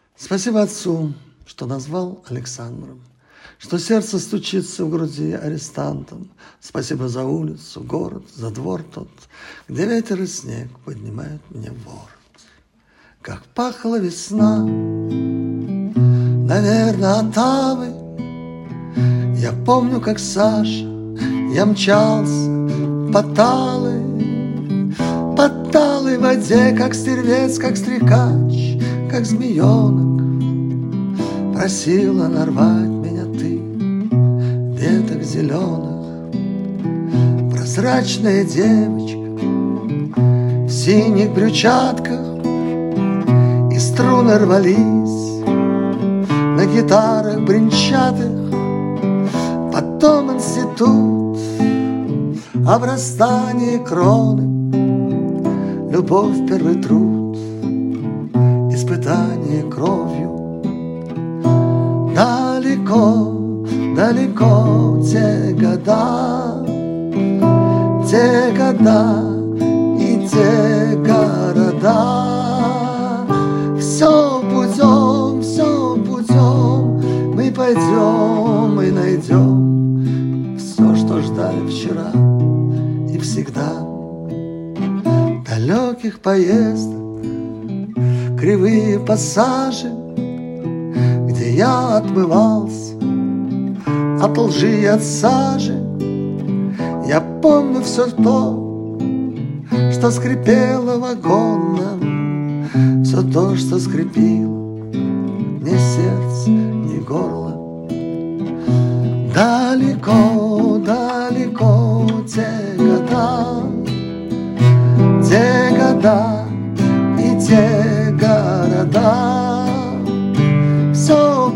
Спасибо отцу, что назвал Александром, что сердце стучится в груди арестантом. Спасибо за улицу, город, за двор тот, где ветер и снег поднимают мне ворот. Как пахла весна, наверное, от Авы. Я помню, как Саша, я мчался по талой воде, как стервец, как стрекач, как змеенок. Просила нарвать меня ты, веток зеленых. Прозрачная девочка в синих брючатках, и струны рвались на гитарах бренчатых. Потом институт, обрастание кроны, любовь, первый труд, испытание кровью. Далеко, далеко те года и те города. Все путем мы пойдем и найдем все, что ждали вчера и всегда. Далеких поездок, кривые пассажи, где я отмывался от лжи и от сажи. Я помню все то, что скрипело вагоном, все то, что скрипило мне сердце и горло. Далеко, далеко те года и те города. Все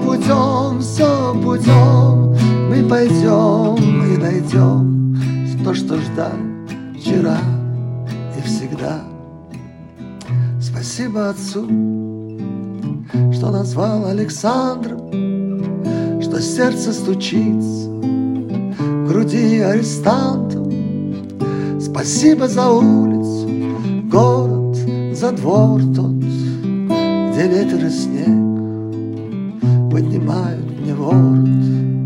путем мы пойдем и найдем то, что ждали вчера и всегда. Спасибо отцу, что назвал Александром, что сердце стучится в груди арестантом. Спасибо за улицу, город, за двор тот, где ветер и снег поднимают мне ворот.